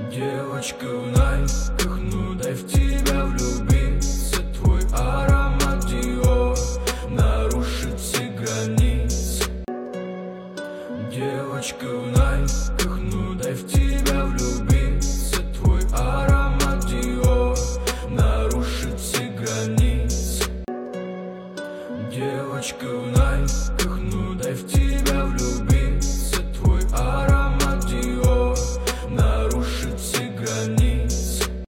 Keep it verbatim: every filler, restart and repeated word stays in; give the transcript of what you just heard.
Девочка в найках, ну дай в тебя влюбиться. Твой аромат Диор нарушит все границы. Девочка в найках, ну дай в тебя влюбиться. Твой аромат Диор нарушит все границы. Девочка в найках, ну дай в тебя влюбиться. Твой аромат